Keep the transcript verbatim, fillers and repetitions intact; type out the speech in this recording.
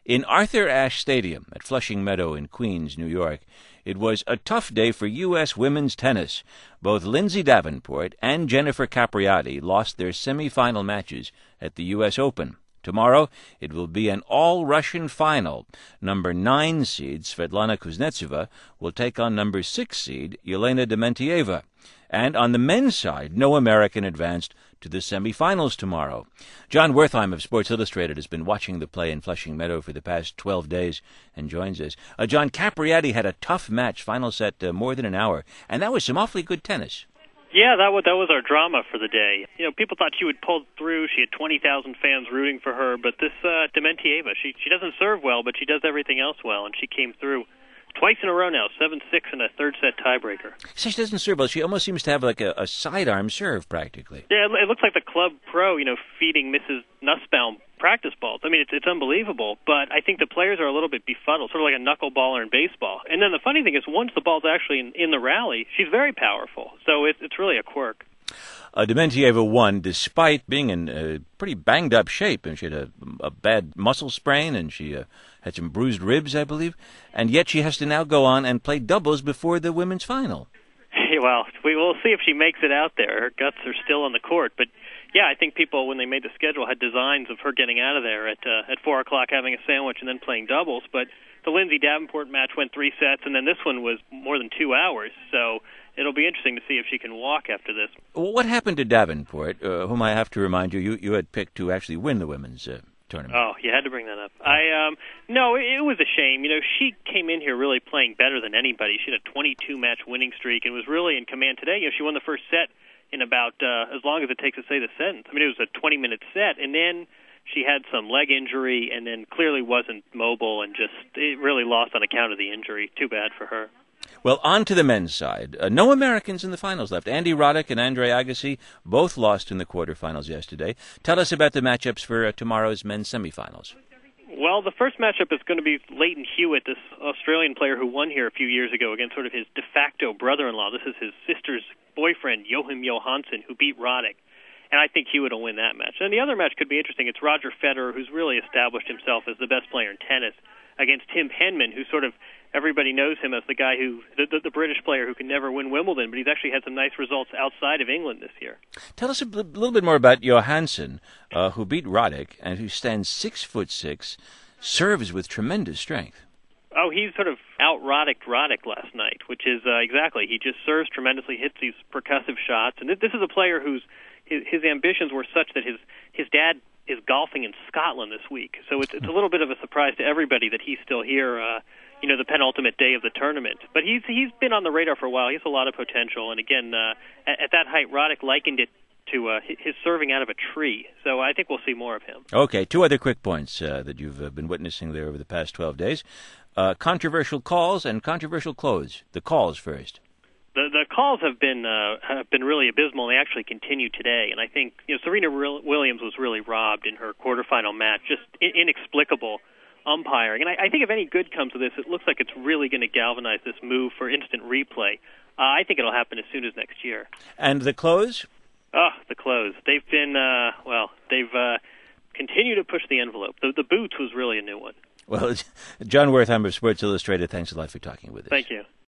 In Arthur Ashe Stadium at Flushing Meadow in Queens, New York, it was a tough day for U S women's tennis. Both Lindsay Davenport and Jennifer Capriati lost their semifinal matches at the U S Open. Tomorrow, it will be an all-Russian final. Number nine seed Svetlana Kuznetsova will take on number six seed Yelena Dementieva. And on the men's side, no American advanced to the semifinals tomorrow. John Wertheim of Sports Illustrated has been watching the play in Flushing Meadow for the past twelve days and joins us. Uh, John, Capriati had a tough match, final set uh, more than an hour, and that was some awfully good tennis. Yeah, that was, that was our drama for the day. You know, people thought she would pull through. She had twenty thousand fans rooting for her, but this uh, Dementieva, she she doesn't serve well, but she does everything else well, and she came through twice in a row now, seven six in a third-set tiebreaker. So she doesn't serve well. She almost seems to have like a, a sidearm serve, practically. Yeah, it, it looks like the club pro, you know, feeding Missus Nussbaum practice balls. I mean, it's, it's unbelievable, but I think the players are a little bit befuddled, sort of like a knuckleballer in baseball. And then the funny thing is, once the ball's actually in, in the rally, she's very powerful. So it, it's really a quirk. Uh, Dementieva won despite being in uh, pretty banged-up shape, and she had a, a bad muscle sprain, and she uh, had some bruised ribs, I believe, and yet she has to now go on and play doubles before the women's final. Well, we will see if she makes it out there. Her guts are still on the court, but yeah, I think people, when they made the schedule, had designs of her getting out of there at uh, at four o'clock, having a sandwich, and then playing doubles. But the Lindsay Davenport match went three sets, and then this one was more than two hours. So it'll be interesting to see if she can walk after this. Well, what happened to Davenport, uh, whom I have to remind you, you, you had picked to actually win the women's uh, tournament? Oh, you had to bring that up. I um no, it, it was a shame. You know, she came in here really playing better than anybody. She had a twenty-two match winning streak and was really in command today. You know, she won the first set in about uh, as long as it takes to say the sentence. I mean, it was a twenty-minute set, and then she had some leg injury, and then clearly wasn't mobile, and just it really lost on account of the injury. Too bad for her. Well, on to the men's side. Uh, no Americans in the finals left. Andy Roddick and Andre Agassi both lost in the quarterfinals yesterday. Tell us about the matchups for uh, tomorrow's men's semifinals. Well, the first matchup is going to be Leighton Hewitt, this Australian player who won here a few years ago against sort of his de facto brother-in-law. This is his sister's boyfriend, Joachim Johansson, who beat Roddick. And I think Hewitt will win that match. And the other match could be interesting. It's Roger Federer, who's really established himself as the best player in tennis, against Tim Henman, who sort of everybody knows him as the guy who, the, the, the British player who can never win Wimbledon, but he's actually had some nice results outside of England this year. Tell us a b- little bit more about Johansson, uh, who beat Roddick and who stands six foot six, serves with tremendous strength. Oh, he sort of out-Roddicked Roddick last night, which is uh, exactly. He just serves tremendously, hits these percussive shots, and this is a player whose his, his ambitions were such that his his dad is golfing in Scotland this week, so it's, it's a little bit of a surprise to everybody that he's still here. Uh, you know, the penultimate day of the tournament. But he's he's been on the radar for a while. He has a lot of potential. And again, uh, at, at that height, Roddick likened it to uh, his serving out of a tree. So I think we'll see more of him. Okay, two other quick points uh, that you've uh, been witnessing there over the past twelve days. Uh, controversial calls and controversial close. The calls first. The the calls have been uh, have been really abysmal. They actually continue today. And I think, you know, Serena Williams was really robbed in her quarterfinal match. Just inexplicable umpiring. And I, I think if any good comes of this, it looks like it's really going to galvanize this move for instant replay. Uh, I think it'll happen as soon as next year. And the close? Oh, the close. They've been, uh, well, they've uh, continued to push the envelope. The, the boots was really a new one. Well, John Wertheim of Sports Illustrated, thanks a lot for talking with us. Thank you.